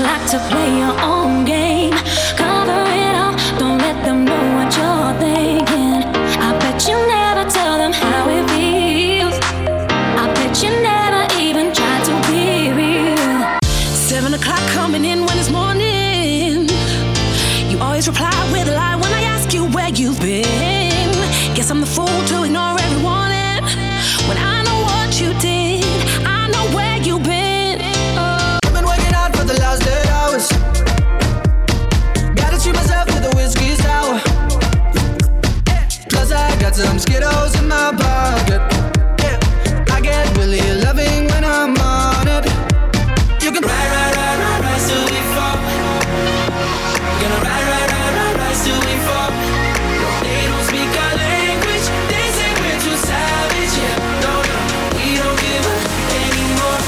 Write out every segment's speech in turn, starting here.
like to play your own game. Cover it up, don't let them know what you're thinking. I bet you never tell them how it feels. I bet you never even try to be real. 7 o'clock coming in when it's morning. You always reply with a lie when I ask you where you've been. Guess I'm the fool to ignore every warning. When I know what you did, I know where you've been. I've been working out for the last 8 hours. Gotta treat myself to the whiskey sour. Plus I got some Skittles in my pocket. I get really loving when I'm on it. You can rise till we fall. Gonna rise till we fall. They don't speak our language. They say we're too savage. Yeah, no, we don't give up anymore.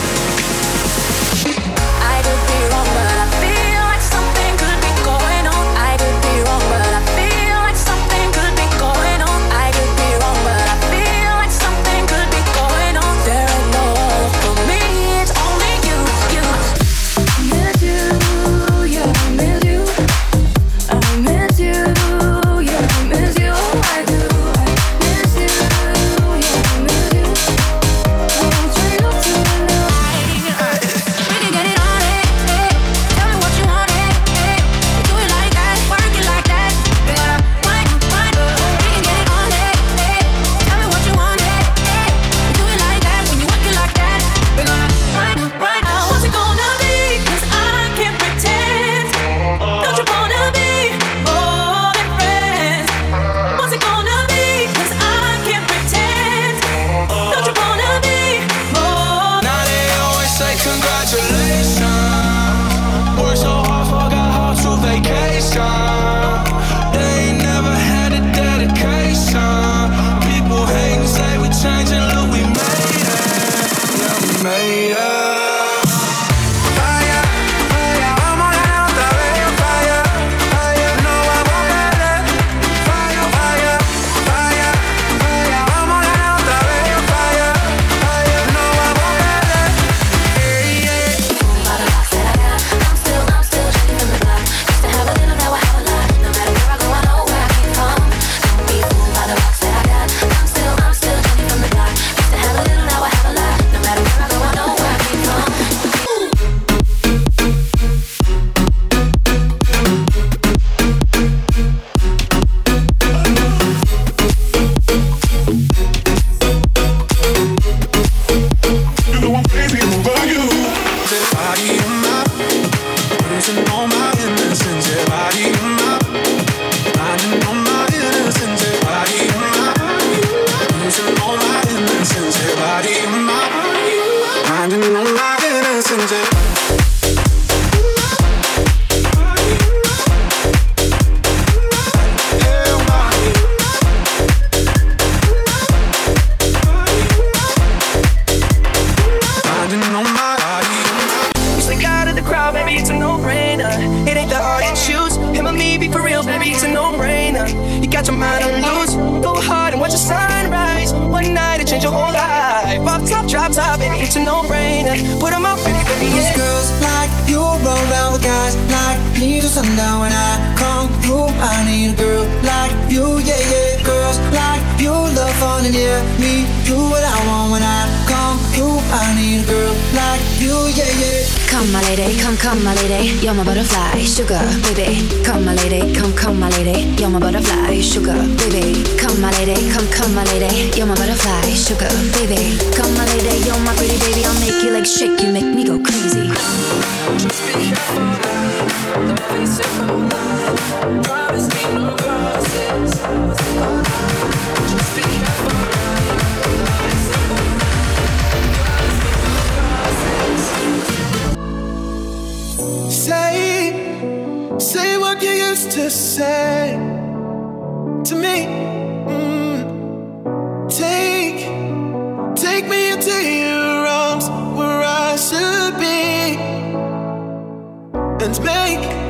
I could be wrong, but I feel like something could be going on. I could be wrong, but I feel like something could be going on. I could be wrong, but I feel like something could be going on. There ain't no hope for me, it's only you. I miss you, yeah, I miss you. I miss you, yeah, I miss you. I do, I miss you, yeah, I miss you. Going straight up to the night. We can get it on, tell me what you want, do it like that, work it like that. We gotta wind. We can get it on, tell me what you want, do it like that. When you work it like that, we gonna wind. What's it gonna be? 'Cause I can't pretend. Don't you wanna be more than friends? What's it gonna be? 'Cause I can't pretend. Don't you wanna be more? Now they always say congratulations. Worked so hard, forgot how to vacation. They ain't never had a dedication. People hate and say we changing, look we made it. Yeah, we made it. Fire, fire, vamos a otra vez. Fire, fire, no vamos a perder. Fire, fire, fire, fire, vamos a otra vez. Fire, fire, no vamos a perder. Yeah, yeah. By the box that I got, I'm still drinking from the block. Used to have a little, now I have a lot. No matter where I go, I know where I came from. Don't be fooled by the box that I got. I'm still drinking from the block. Used to have a little, now I have a lot. No matter where I go, I know where I came from. You know I'm crazy over you. Body in my, losing all my innocence. Yeah, body in my, finding all my innocence. Yeah, body in my, losing all my innocence. Yeah, body in my, finding all my innocence. Yeah. Stick out of the crowd, baby, it's a no-brainer. It ain't that hard to choose. Him or me, be for real, baby, it's a no-brainer. You got your mind on loose. Go hard and watch the sunrise. One night, it change your whole life. Pop top, drop top, baby, it's a no-brainer. Put 'em out, baby, baby, yeah. Girls like you roll around with guys like me till sundown. When I come through, I need a girl like you, yeah, yeah. Girls like you love fun and yeah, me do what I want. When I come through, I need a girl like you, yeah, yeah. Come my lady, come my lady, you're my butterfly, sugar, baby. Come my lady, come my lady, you're my butterfly, sugar, baby. Come my lady, come my lady, you're my butterfly, sugar, baby. Come my lady, you're my pretty baby, I'll make you like shake, you make me go crazy. Just be careful now, don't be simple now. Promise me no promises. Just be careful now, don't be simple now. Promise me no promises. Say what you used to say to me. Take me into your arms where I should be, and make